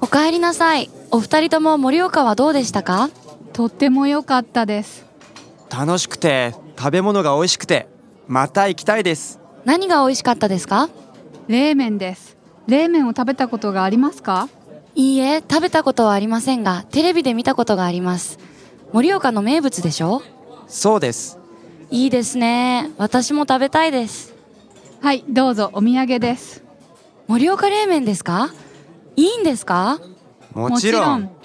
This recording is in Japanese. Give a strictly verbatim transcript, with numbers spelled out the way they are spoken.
かえりなさい。お二人とも盛岡はどうでしたか？ とっても良かったです。 楽しくて食べ物が美味しくてまた行きたいです。 何が美味しかったですか？ 冷麺です。冷麺を食べたことがありますか？ いいえ、食べたことはありませんが、テレビで見たことがあります。盛岡の名物でしょ？ そうです。 いいですね。私も食べたいです。 はい、どうぞお土産です。 盛岡冷麺ですか？いいんですか？ もちろん。